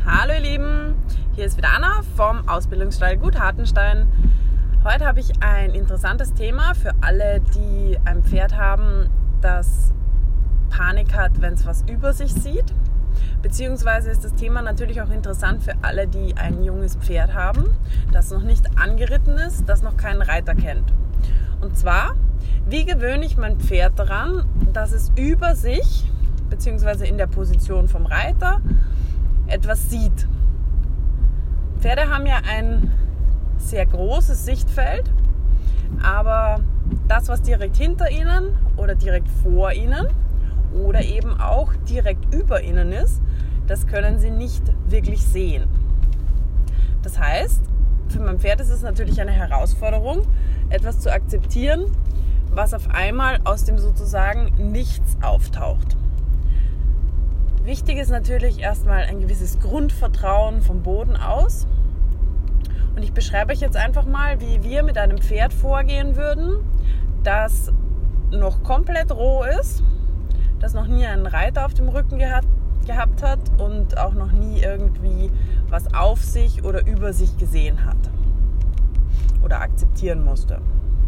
Hallo ihr Lieben, hier ist wieder Anna vom Ausbildungsstall Gut Hartenstein. Heute habe ich ein interessantes Thema für alle, die ein Pferd haben, das Panik hat, wenn es was über sich sieht. Beziehungsweise ist das Thema natürlich auch interessant für alle, die ein junges Pferd haben, das noch nicht angeritten ist, das noch keinen Reiter kennt. Und zwar, wie gewöhne ich mein Pferd daran, dass es über sich, beziehungsweise in der Position vom Reiter, etwas sieht. Pferde haben ja ein sehr großes Sichtfeld, aber das, was direkt hinter ihnen oder direkt vor ihnen oder eben auch direkt über ihnen ist, das können sie nicht wirklich sehen. Das heißt, für mein Pferd ist es natürlich eine Herausforderung, etwas zu akzeptieren, was auf einmal aus dem sozusagen Nichts auftaucht. Wichtig ist natürlich erstmal ein gewisses Grundvertrauen vom Boden aus. Und ich beschreibe euch jetzt einfach mal, wie wir mit einem Pferd vorgehen würden, das noch komplett roh ist, das noch nie einen Reiter auf dem Rücken gehabt hat und auch noch nie irgendwie was auf sich oder über sich gesehen hat oder akzeptieren musste.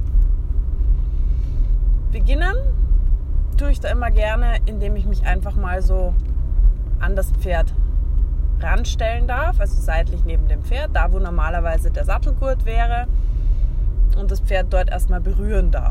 Beginnen tue ich da immer gerne, indem ich mich einfach mal so an das Pferd ranstellen darf, also seitlich neben dem Pferd, da wo normalerweise der Sattelgurt wäre, und das Pferd dort erstmal berühren darf.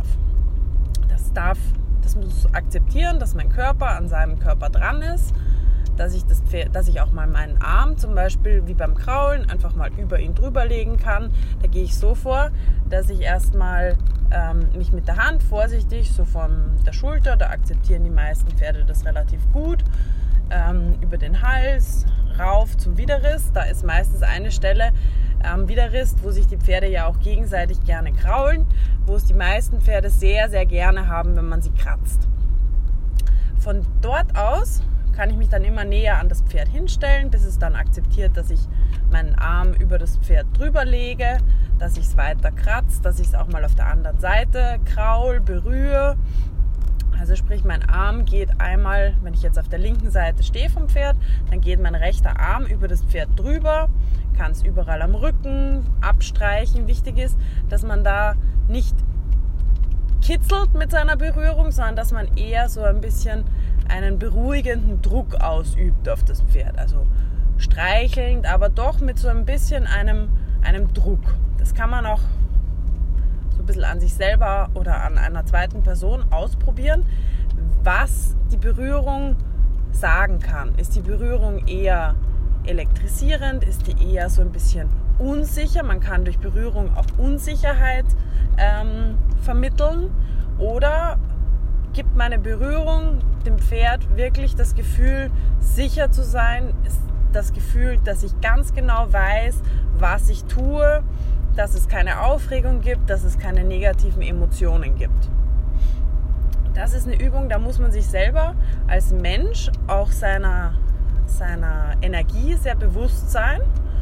Das muss akzeptieren, dass mein Körper an seinem Körper dran ist, dass ich auch mal meinen Arm zum Beispiel wie beim Kraulen einfach mal über ihn drüber legen kann. Da gehe ich so vor, dass ich erstmal mich mit der Hand vorsichtig so von der Schulter, da akzeptieren die meisten Pferde das relativ gut, über den Hals, rauf zum Widerriss. Da ist meistens eine Stelle am Widerriss, wo sich die Pferde ja auch gegenseitig gerne kraulen, wo es die meisten Pferde sehr, sehr gerne haben, wenn man sie kratzt. Von dort aus kann ich mich dann immer näher an das Pferd hinstellen, bis es dann akzeptiert, dass ich meinen Arm über das Pferd drüber lege, dass ich es weiter kratze, dass ich es auch mal auf der anderen Seite kraul, berühre. Also sprich, mein Arm geht einmal, wenn ich jetzt auf der linken Seite stehe vom Pferd, dann geht mein rechter Arm über das Pferd drüber, kann es überall am Rücken abstreichen. Wichtig ist, dass man da nicht kitzelt mit seiner Berührung, sondern dass man eher so ein bisschen einen beruhigenden Druck ausübt auf das Pferd. Also streichelnd, aber doch mit so ein bisschen einem Druck. Das kann man auch so ein bisschen an sich selber oder an einer zweiten Person ausprobieren, was die Berührung sagen kann. Ist die Berührung eher elektrisierend? Ist die eher so ein bisschen unsicher? Man kann durch Berührung auch Unsicherheit vermitteln. Oder gibt meine Berührung dem Pferd wirklich das Gefühl, sicher zu sein? Ist das Gefühl, dass ich ganz genau weiß, was ich tue, dass es keine Aufregung gibt, dass es keine negativen Emotionen gibt. Das ist eine Übung, da muss man sich selber als Mensch auch seiner Energie sehr bewusst sein.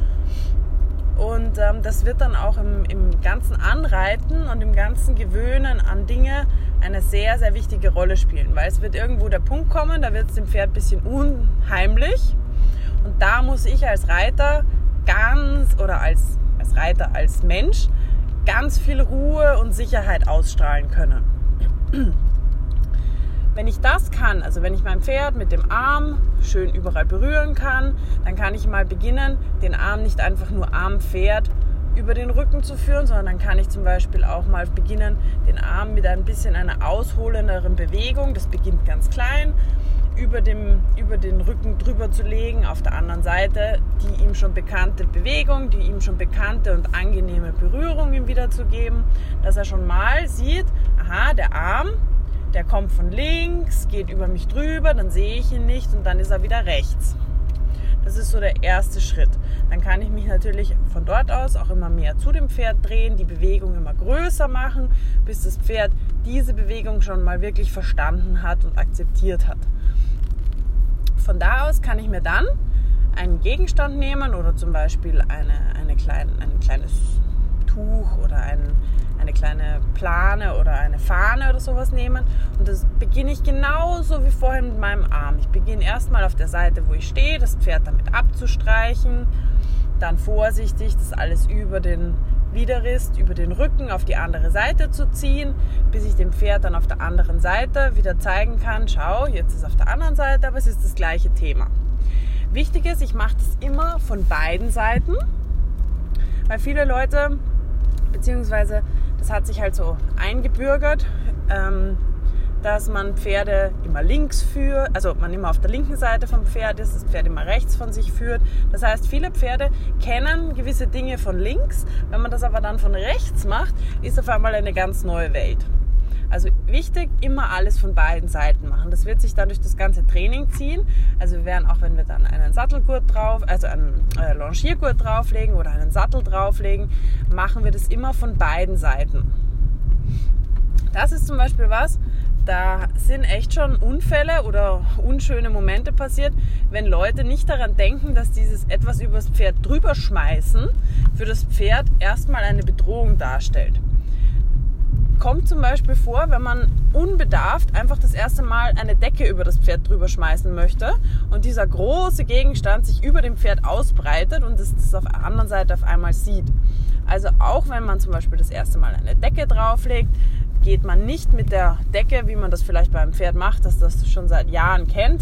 Und das wird dann auch im ganzen Anreiten und im ganzen Gewöhnen an Dinge eine sehr, sehr wichtige Rolle spielen. Weil es wird irgendwo der Punkt kommen, da wird es dem Pferd ein bisschen unheimlich. Und da muss ich als Reiter als Mensch ganz viel Ruhe und Sicherheit ausstrahlen können. Wenn ich das kann, also wenn ich mein Pferd mit dem Arm schön überall berühren kann, dann kann ich mal beginnen, den Arm nicht einfach nur am Pferd über den Rücken zu führen, sondern dann kann ich zum Beispiel auch mal beginnen, den Arm mit ein bisschen einer ausholenderen Bewegung, das beginnt ganz klein, über den Rücken drüber zu legen, auf der anderen Seite die ihm schon bekannte Bewegung, die ihm schon bekannte und angenehme Berührung ihm wiederzugeben, dass er schon mal sieht, aha, der Arm, der kommt von links, geht über mich drüber, dann sehe ich ihn nicht und dann ist er wieder rechts. Das ist so der erste Schritt. Dann kann ich mich natürlich von dort aus auch immer mehr zu dem Pferd drehen, die Bewegung immer größer machen, bis das Pferd diese Bewegung schon mal wirklich verstanden hat und akzeptiert hat. Von da aus kann ich mir dann einen Gegenstand nehmen oder zum Beispiel ein kleines Tuch oder eine eine kleine Plane oder eine Fahne oder sowas nehmen. Und das beginne ich genauso wie vorhin mit meinem Arm. Ich beginne erstmal auf der Seite, wo ich stehe, das Pferd damit abzustreichen. Dann vorsichtig das alles über den Widerrist, über den Rücken auf die andere Seite zu ziehen, bis ich dem Pferd dann auf der anderen Seite wieder zeigen kann, schau, jetzt ist es auf der anderen Seite, aber es ist das gleiche Thema. Wichtig ist, ich mache das immer von beiden Seiten, weil viele Leute, beziehungsweise das hat sich halt so eingebürgert, dass man Pferde immer links führt, also man immer auf der linken Seite vom Pferd ist, das Pferd immer rechts von sich führt. Das heißt, viele Pferde kennen gewisse Dinge von links. Wenn man das aber dann von rechts macht, ist auf einmal eine ganz neue Welt. Also wichtig, immer alles von beiden Seiten machen. Das wird sich dann durch das ganze Training ziehen. Also wir werden auch, wenn wir dann einen Sattelgurt drauf, also einen Longiergurt drauflegen oder einen Sattel drauflegen, machen wir das immer von beiden Seiten. Das ist zum Beispiel was, da sind echt schon Unfälle oder unschöne Momente passiert, wenn Leute nicht daran denken, dass dieses etwas übers Pferd drüber schmeißen für das Pferd erstmal eine Bedrohung darstellt. Kommt zum Beispiel vor, wenn man unbedarft einfach das erste Mal eine Decke über das Pferd drüber schmeißen möchte und dieser große Gegenstand sich über dem Pferd ausbreitet und es das auf der anderen Seite auf einmal sieht. Also auch wenn man zum Beispiel das erste Mal eine Decke drauflegt, geht man nicht mit der Decke, wie man das vielleicht beim Pferd macht, das schon seit Jahren kennt,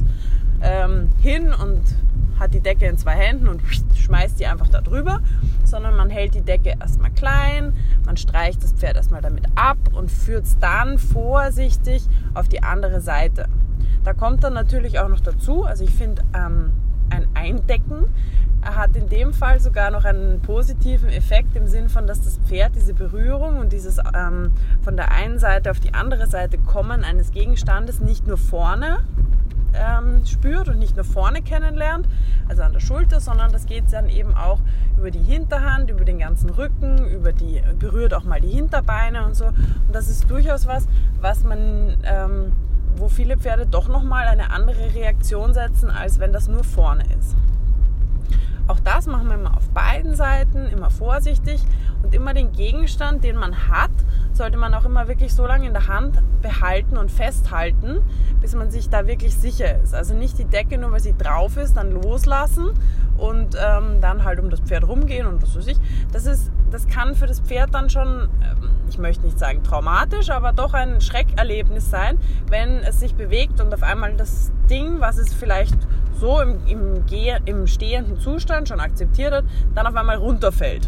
hin und hat die Decke in 2 Händen und schmeißt die einfach da drüber, sondern man hält die Decke erstmal klein, man streicht das Pferd erstmal damit ab und führt es dann vorsichtig auf die andere Seite. Da kommt dann natürlich auch noch dazu, also ich finde ein Eindecken hat in dem Fall sogar noch einen positiven Effekt im Sinn von, dass das Pferd diese Berührung und dieses von der einen Seite auf die andere Seite kommen eines Gegenstandes nicht nur vorne spürt und nicht nur vorne kennenlernt, also an der Schulter, sondern das geht dann eben auch über die Hinterhand, über den ganzen Rücken, berührt auch mal die Hinterbeine und so. Und das ist durchaus was man, wo viele Pferde doch nochmal eine andere Reaktion setzen, als wenn das nur vorne ist. Auch das machen wir immer auf beiden Seiten, immer vorsichtig und immer den Gegenstand, den man hat, sollte man auch immer wirklich so lange in der Hand behalten und festhalten, bis man sich da wirklich sicher ist. Also nicht die Decke, nur weil sie drauf ist, dann loslassen und dann halt um das Pferd rumgehen und was weiß ich. Das kann für das Pferd dann schon, ich möchte nicht sagen traumatisch, aber doch ein Schreckerlebnis sein, wenn es sich bewegt und auf einmal das Ding, was es vielleicht so im stehenden Zustand schon akzeptiert hat, dann auf einmal runterfällt.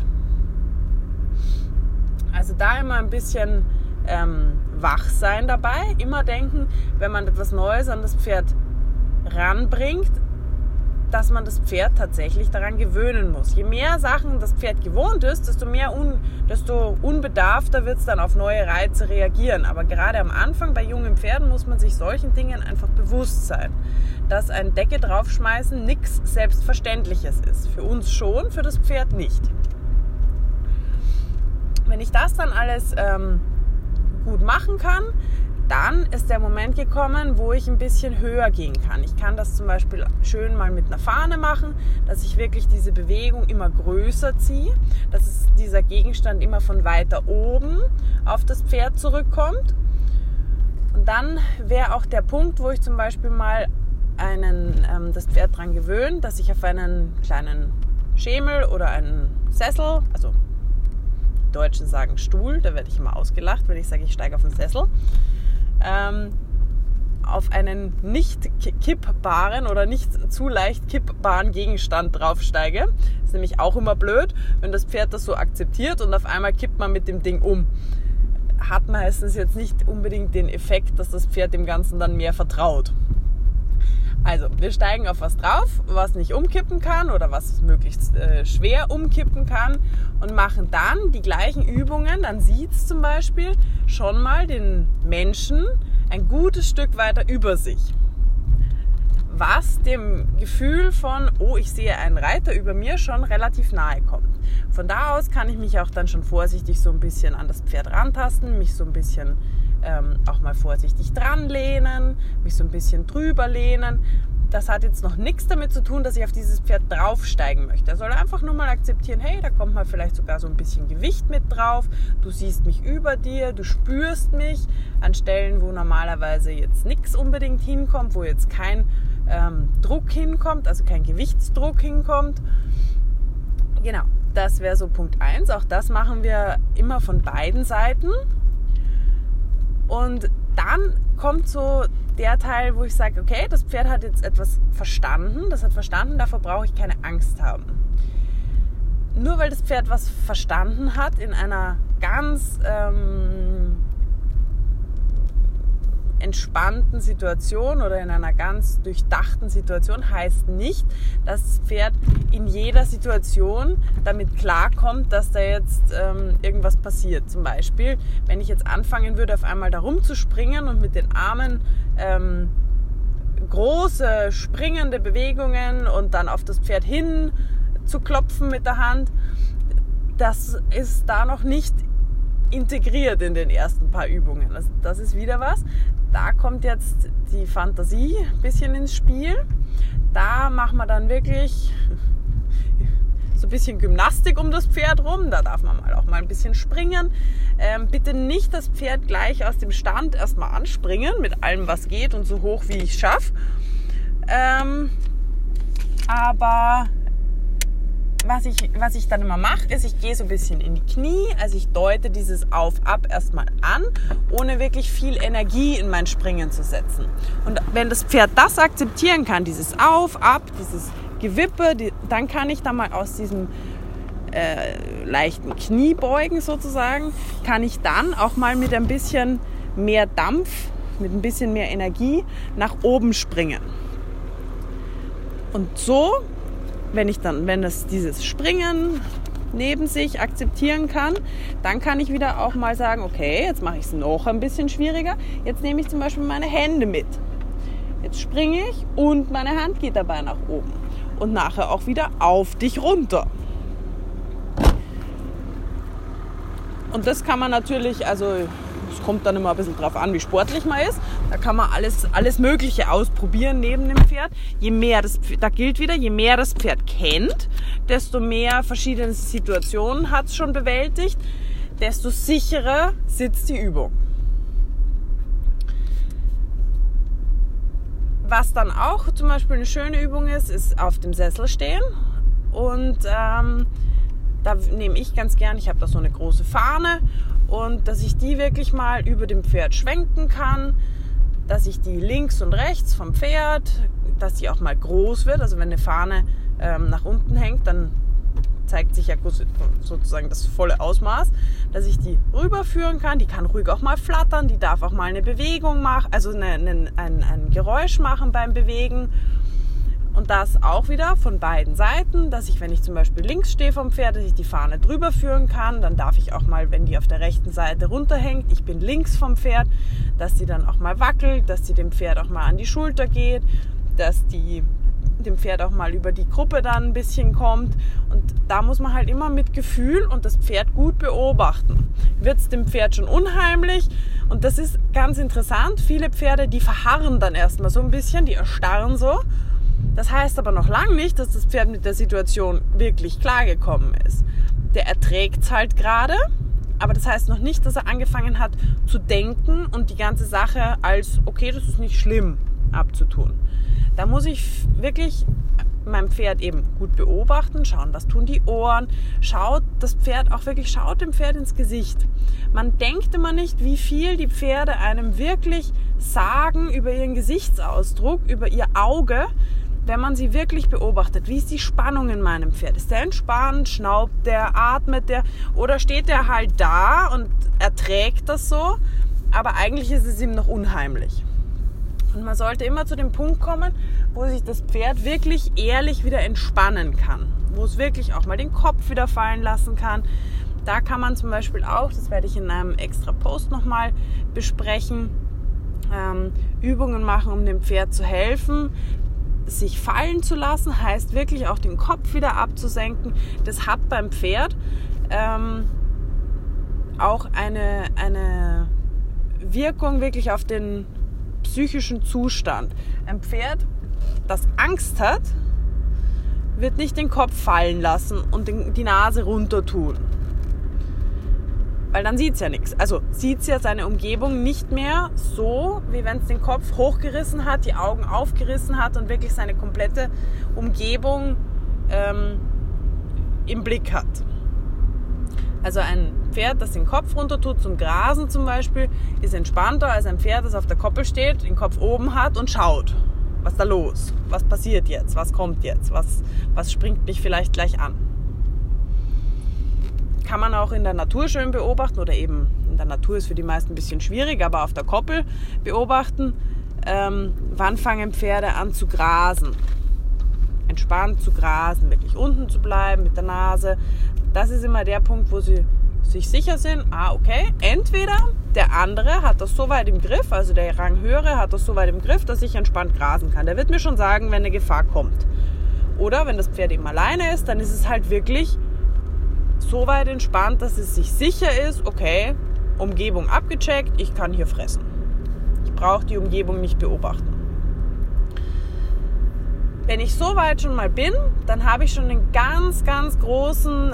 Also da immer ein bisschen wach sein dabei, immer denken, wenn man etwas Neues an das Pferd ranbringt, dass man das Pferd tatsächlich daran gewöhnen muss. Je mehr Sachen das Pferd gewohnt ist, desto unbedarfter wird es dann auf neue Reize reagieren. Aber gerade am Anfang bei jungen Pferden muss man sich solchen Dingen einfach bewusst sein, dass ein Decke draufschmeißen nichts Selbstverständliches ist. Für uns schon, für das Pferd nicht. Wenn ich das dann alles gut machen kann, dann ist der Moment gekommen, wo ich ein bisschen höher gehen kann. Ich kann das zum Beispiel schön mal mit einer Fahne machen, dass ich wirklich diese Bewegung immer größer ziehe, dass dieser Gegenstand immer von weiter oben auf das Pferd zurückkommt. Und dann wäre auch der Punkt, wo ich zum Beispiel mal das Pferd daran gewöhne, dass ich auf einen kleinen Schemel oder einen Sessel, also die Deutschen sagen Stuhl, da werde ich immer ausgelacht, wenn ich sage, ich steige auf den Sessel, auf einen nicht kippbaren oder nicht zu leicht kippbaren Gegenstand draufsteige. Das ist nämlich auch immer blöd, wenn das Pferd das so akzeptiert und auf einmal kippt man mit dem Ding um. Hat meistens jetzt nicht unbedingt den Effekt, dass das Pferd dem Ganzen dann mehr vertraut. Also, wir steigen auf was drauf, was nicht umkippen kann oder was möglichst schwer umkippen kann und machen dann die gleichen Übungen. Dann sieht es zum Beispiel schon mal den Menschen ein gutes Stück weiter über sich. Was dem Gefühl von, oh, ich sehe einen Reiter über mir, schon relativ nahe kommt. Von da aus kann ich mich auch dann schon vorsichtig so ein bisschen an das Pferd rantasten, mich so ein bisschen auch mal vorsichtig dran lehnen, mich so ein bisschen drüber lehnen. das hat jetzt noch nichts damit zu tun, dass ich auf dieses Pferd draufsteigen möchte. Er soll einfach nur mal akzeptieren, hey, da kommt mal vielleicht sogar so ein bisschen Gewicht mit drauf. Du siehst mich über dir, du spürst mich an Stellen, wo normalerweise jetzt nichts unbedingt hinkommt, wo jetzt kein Druck hinkommt, also kein Gewichtsdruck hinkommt. Genau, das wäre so Punkt 1. Auch das machen wir immer von beiden Seiten. Und dann kommt so der Teil, wo ich sage, okay, das Pferd hat jetzt etwas verstanden, davor brauche ich keine Angst haben. Nur weil das Pferd was verstanden hat in einer ganz entspannten Situation oder in einer ganz durchdachten Situation, heißt nicht, dass das Pferd in jeder Situation damit klarkommt, dass da jetzt irgendwas passiert. Zum Beispiel, wenn ich jetzt anfangen würde, auf einmal da rumzuspringen und mit den Armen große springende Bewegungen und dann auf das Pferd hin zu klopfen mit der Hand, das ist da noch nicht integriert in den ersten paar Übungen. Das ist wieder was. Da kommt jetzt die Fantasie ein bisschen ins Spiel. Da machen wir dann wirklich so ein bisschen Gymnastik um das Pferd rum. Da darf man auch mal ein bisschen springen. Bitte nicht das Pferd gleich aus dem Stand erstmal anspringen, mit allem, was geht und so hoch, wie ich es schaffe. Aber was ich dann immer mache, ist, ich gehe so ein bisschen in die Knie, also ich deute dieses Auf-Ab erstmal an, ohne wirklich viel Energie in mein Springen zu setzen. Und wenn das Pferd das akzeptieren kann, dieses Auf-Ab, dieses Gewippe, dann kann ich da mal aus diesem leichten Kniebeugen sozusagen, kann ich dann auch mal mit ein bisschen mehr Dampf, mit ein bisschen mehr Energie nach oben springen. Und so, wenn es dieses Springen neben sich akzeptieren kann, dann kann ich wieder auch mal sagen, okay, jetzt mache ich es noch ein bisschen schwieriger. Jetzt nehme ich zum Beispiel meine Hände mit. Jetzt springe ich und meine Hand geht dabei nach oben. Und nachher auch wieder auf dich runter. Und das kann man natürlich, also es kommt dann immer ein bisschen drauf an, wie sportlich man ist. Da kann man alles Mögliche ausprobieren neben dem Pferd. Da gilt wieder, je mehr das Pferd kennt, desto mehr verschiedene Situationen hat es schon bewältigt, desto sicherer sitzt die Übung. Was dann auch zum Beispiel eine schöne Übung ist auf dem Sessel stehen. Und da nehme ich ganz gern, ich habe da so eine große Fahne, und dass ich die wirklich mal über dem Pferd schwenken kann, dass ich die links und rechts vom Pferd, dass die auch mal groß wird. Also wenn eine Fahne nach unten hängt, dann zeigt sich ja sozusagen das volle Ausmaß, dass ich die rüberführen kann. Die kann ruhig auch mal flattern, die darf auch mal eine Bewegung machen, also ein Geräusch machen beim Bewegen. Und das auch wieder von beiden Seiten, dass ich, wenn ich zum Beispiel links stehe vom Pferd, dass ich die Fahne drüber führen kann. Dann darf ich auch mal, wenn die auf der rechten Seite runterhängt, ich bin links vom Pferd, dass die dann auch mal wackelt, dass die dem Pferd auch mal an die Schulter geht, dass die dem Pferd auch mal über die Gruppe dann ein bisschen kommt. Und da muss man halt immer mit Gefühl und das Pferd gut beobachten. Wird es dem Pferd schon unheimlich? Und das ist ganz interessant. Viele Pferde, die verharren dann erstmal so ein bisschen, die erstarren so. Das heißt aber noch lange nicht, dass das Pferd mit der Situation wirklich klargekommen ist. Der erträgt es halt gerade, aber das heißt noch nicht, dass er angefangen hat zu denken und die ganze Sache als, okay, das ist nicht schlimm, abzutun. Da muss ich wirklich mein Pferd eben gut beobachten, schauen, was tun die Ohren, schaut dem Pferd ins Gesicht. Man denkt immer nicht, wie viel die Pferde einem wirklich sagen über ihren Gesichtsausdruck, über ihr Auge, wenn man sie wirklich beobachtet. Wie ist die Spannung in meinem Pferd? Ist der entspannt? Schnaubt der? Atmet der? Oder steht der halt da und erträgt das so? Aber eigentlich ist es ihm noch unheimlich. Und man sollte immer zu dem Punkt kommen, wo sich das Pferd wirklich ehrlich wieder entspannen kann. Wo es wirklich auch mal den Kopf wieder fallen lassen kann. Da kann man zum Beispiel auch, das werde ich in einem extra Post nochmal besprechen, Übungen machen, um dem Pferd zu helfen. Sich fallen zu lassen, heißt wirklich auch den Kopf wieder abzusenken. Das hat beim Pferd auch eine Wirkung wirklich auf den psychischen Zustand. Ein Pferd das Angst hat, wird nicht den Kopf fallen lassen und die Nase runter tun. Weil dann sieht es ja nichts. Also sieht es ja seine Umgebung nicht mehr so, wie wenn es den Kopf hochgerissen hat, die Augen aufgerissen hat und wirklich seine komplette Umgebung im Blick hat. Also ein Pferd, das den Kopf runter tut, zum Grasen zum Beispiel, ist entspannter als ein Pferd, das auf der Koppel steht, den Kopf oben hat und schaut. Was ist da los? Was passiert jetzt? Was kommt jetzt? Was springt mich vielleicht gleich an? Kann man auch in der Natur schön beobachten oder eben in der Natur ist für die meisten ein bisschen schwierig, aber auf der Koppel beobachten, wann fangen Pferde an zu grasen. Entspannt zu grasen, wirklich unten zu bleiben mit der Nase. Das ist immer der Punkt, wo sie sich sicher sind, okay, entweder der andere hat das so weit im Griff, also der Ranghöhere hat das so weit im Griff, dass ich entspannt grasen kann. Der wird mir schon sagen, wenn eine Gefahr kommt. Oder wenn das Pferd eben alleine ist, dann ist es halt wirklich so weit entspannt, dass es sich sicher ist, okay, Umgebung abgecheckt, ich kann hier fressen. Ich brauche die Umgebung nicht beobachten. Wenn ich so weit schon mal bin, dann habe ich schon einen ganz, ganz großen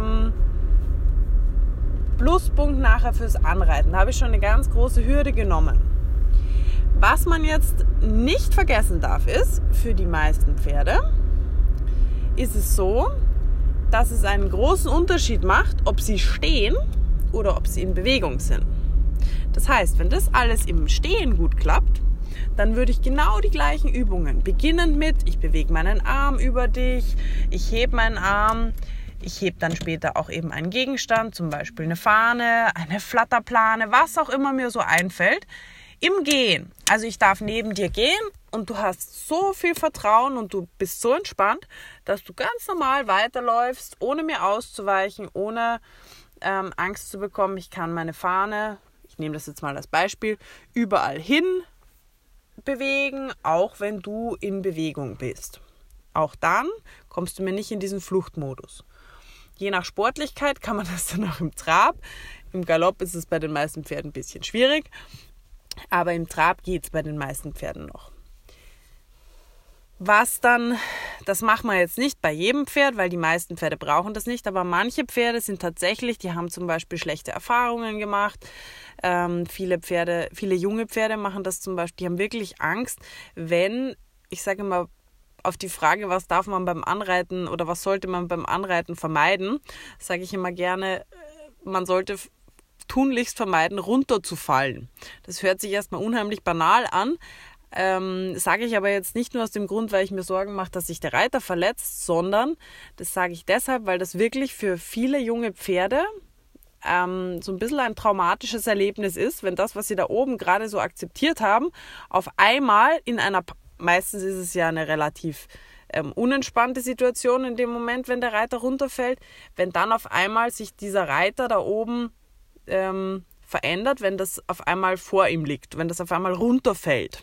Pluspunkt nachher fürs Anreiten. Da habe ich schon eine ganz große Hürde genommen. Was man jetzt nicht vergessen darf, ist, für die meisten Pferde ist es so, dass es einen großen Unterschied macht, ob sie stehen oder ob sie in Bewegung sind. Das heißt, wenn das alles im Stehen gut klappt, dann würde ich genau die gleichen Übungen, beginnend mit, ich bewege meinen Arm über dich, ich hebe meinen Arm, ich hebe dann später auch eben einen Gegenstand, zum Beispiel eine Fahne, eine Flatterplane, was auch immer mir so einfällt, im Gehen. Also ich darf neben dir gehen und du hast so viel Vertrauen und du bist so entspannt, dass du ganz normal weiterläufst, ohne mir auszuweichen, ohne Angst zu bekommen. Ich kann meine Fahne, ich nehme das jetzt mal als Beispiel, überall hin bewegen, auch wenn du in Bewegung bist. Auch dann kommst du mir nicht in diesen Fluchtmodus. Je nach Sportlichkeit kann man das dann auch im Trab. Im Galopp ist es bei den meisten Pferden ein bisschen schwierig, aber im Trab geht es bei den meisten Pferden noch. Was dann, das machen wir jetzt nicht bei jedem Pferd, weil die meisten Pferde brauchen das nicht, aber manche Pferde sind tatsächlich, die haben zum Beispiel schlechte Erfahrungen gemacht. Viele junge Pferde machen das zum Beispiel, die haben wirklich Angst, wenn, ich sage mal, auf die Frage, was darf man beim Anreiten oder was sollte man beim Anreiten vermeiden, sage ich immer gerne, man sollte tunlichst vermeiden, runterzufallen. Das hört sich erstmal unheimlich banal an, sage ich aber jetzt nicht nur aus dem Grund, weil ich mir Sorgen mache, dass sich der Reiter verletzt, sondern das sage ich deshalb, weil das wirklich für viele junge Pferde so ein bisschen ein traumatisches Erlebnis ist, wenn das, was sie da oben gerade so akzeptiert haben, auf einmal meistens ist es ja eine relativ unentspannte Situation in dem Moment, wenn der Reiter runterfällt, wenn dann auf einmal sich dieser Reiter da oben verändert, wenn das auf einmal vor ihm liegt, wenn das auf einmal runterfällt.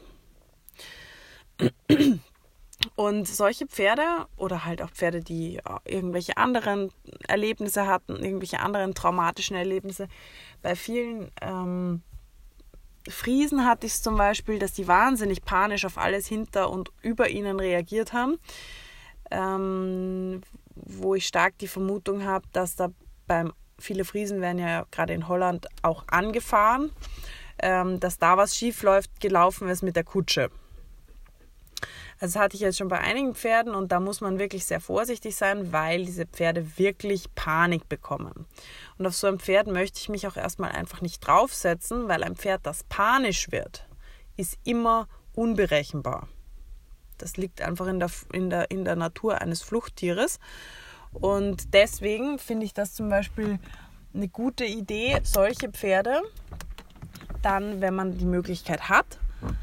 Und solche Pferde oder halt auch Pferde, die irgendwelche anderen Erlebnisse hatten, irgendwelche anderen traumatischen Erlebnisse, bei vielen Friesen hatte ich es zum Beispiel, dass die wahnsinnig panisch auf alles hinter und über ihnen reagiert haben, wo ich stark die Vermutung habe, dass viele Friesen werden ja gerade in Holland auch angefahren, dass da was schief gelaufen ist mit der Kutsche. Also das hatte ich jetzt schon bei einigen Pferden und da muss man wirklich sehr vorsichtig sein, weil diese Pferde wirklich Panik bekommen. Und auf so ein Pferd möchte ich mich auch erstmal einfach nicht draufsetzen, weil ein Pferd, das panisch wird, ist immer unberechenbar. Das liegt einfach in der Natur eines Fluchttieres. Und deswegen finde ich das zum Beispiel eine gute Idee, solche Pferde dann, wenn man die Möglichkeit hat,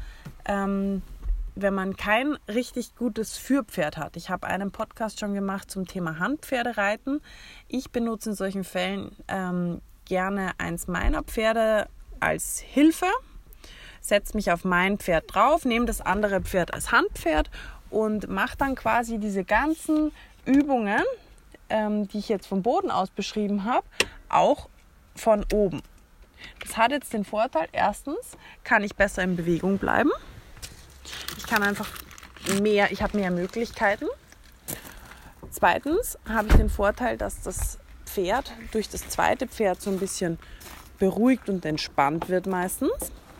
wenn man kein richtig gutes Führpferd hat. Ich habe einen Podcast schon gemacht zum Thema Handpferdereiten. Ich benutze in solchen Fällen gerne eins meiner Pferde als Hilfe, setze mich auf mein Pferd drauf, nehme das andere Pferd als Handpferd und mache dann quasi diese ganzen Übungen, die ich jetzt vom Boden aus beschrieben habe, auch von oben. Das hat jetzt den Vorteil, erstens kann ich besser in Bewegung bleiben. Ich kann einfach ich habe mehr Möglichkeiten. Zweitens habe ich den Vorteil, dass das Pferd durch das zweite Pferd so ein bisschen beruhigt und entspannt wird meistens.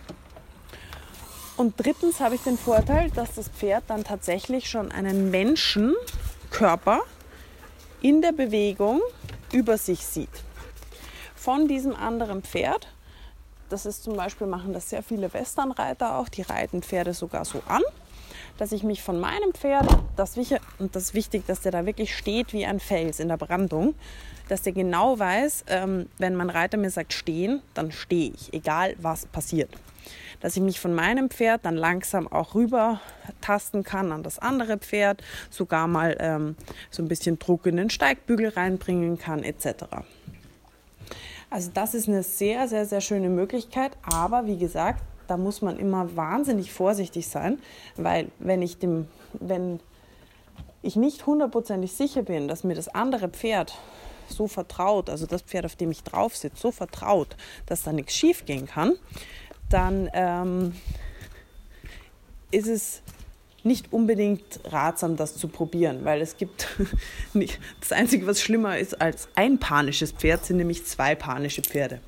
Und drittens habe ich den Vorteil, dass das Pferd dann tatsächlich schon einen Menschenkörper in der Bewegung über sich sieht. Von diesem anderen Pferd, das ist zum Beispiel, machen das sehr viele Westernreiter auch, die reiten Pferde sogar so an, dass ich mich von meinem Pferd, und das ist wichtig, dass der da wirklich steht wie ein Fels in der Brandung, dass der genau weiß, wenn mein Reiter mir sagt stehen, dann stehe ich, egal was passiert. Dass ich mich von meinem Pferd dann langsam auch rüber tasten kann an das andere Pferd, sogar mal so ein bisschen Druck in den Steigbügel reinbringen kann, etc. Also das ist eine sehr, sehr, sehr schöne Möglichkeit, aber wie gesagt, da muss man immer wahnsinnig vorsichtig sein, weil wenn ich nicht hundertprozentig sicher bin, dass mir das andere Pferd so vertraut, also das Pferd, auf dem ich drauf sitze, so vertraut, dass da nichts schief gehen kann, dann ist es nicht unbedingt ratsam, das zu probieren, weil es gibt nicht, das Einzige, was schlimmer ist als ein panisches Pferd, sind nämlich 2 panische Pferde.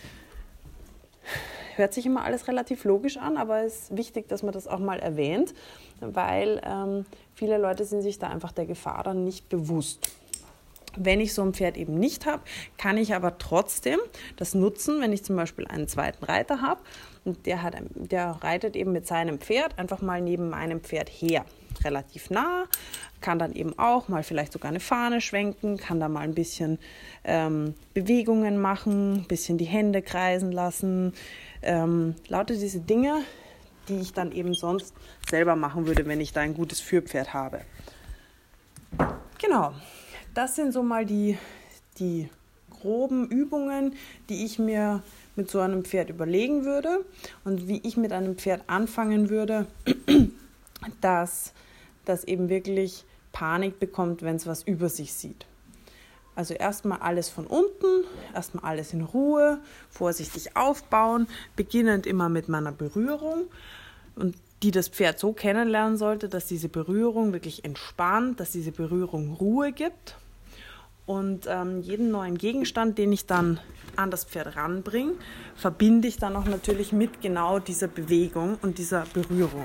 Hört sich immer alles relativ logisch an, aber es ist wichtig, dass man das auch mal erwähnt, weil viele Leute sind sich da einfach der Gefahr dann nicht bewusst. Wenn ich so ein Pferd eben nicht habe, kann ich aber trotzdem das nutzen, wenn ich zum Beispiel einen zweiten Reiter habe und der reitet eben mit seinem Pferd einfach mal neben meinem Pferd her, relativ nah, kann dann eben auch mal vielleicht sogar eine Fahne schwenken, kann da mal ein bisschen Bewegungen machen, ein bisschen die Hände kreisen lassen, lauter diese Dinge, die ich dann eben sonst selber machen würde, wenn ich da ein gutes Führpferd habe. Genau. Das sind so mal die groben Übungen, die ich mir mit so einem Pferd überlegen würde und wie ich mit einem Pferd anfangen würde, dass das eben wirklich Panik bekommt, wenn es was über sich sieht. Also erstmal alles von unten, erstmal alles in Ruhe, vorsichtig aufbauen, beginnend immer mit meiner Berührung und die das Pferd so kennenlernen sollte, dass diese Berührung wirklich entspannt, dass diese Berührung Ruhe gibt. Und jeden neuen Gegenstand, den ich dann an das Pferd ranbringe, verbinde ich dann auch natürlich mit genau dieser Bewegung und dieser Berührung.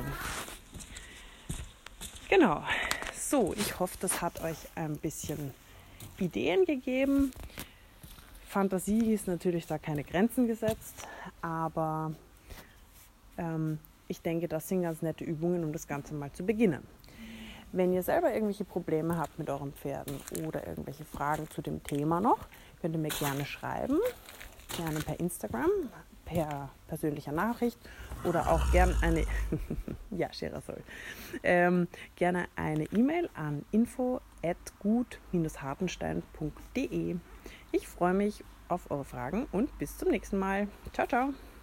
Genau. So, ich hoffe, das hat euch ein bisschen Ideen gegeben. Fantasie ist natürlich da keine Grenzen gesetzt, aber ich denke, das sind ganz nette Übungen, um das Ganze mal zu beginnen. Wenn ihr selber irgendwelche Probleme habt mit euren Pferden oder irgendwelche Fragen zu dem Thema noch, könnt ihr mir gerne schreiben, gerne per Instagram, per persönlicher Nachricht oder auch gerne eine gerne eine E-Mail an info@gut-hartenstein.de. Ich freue mich auf eure Fragen und bis zum nächsten Mal. Ciao, ciao!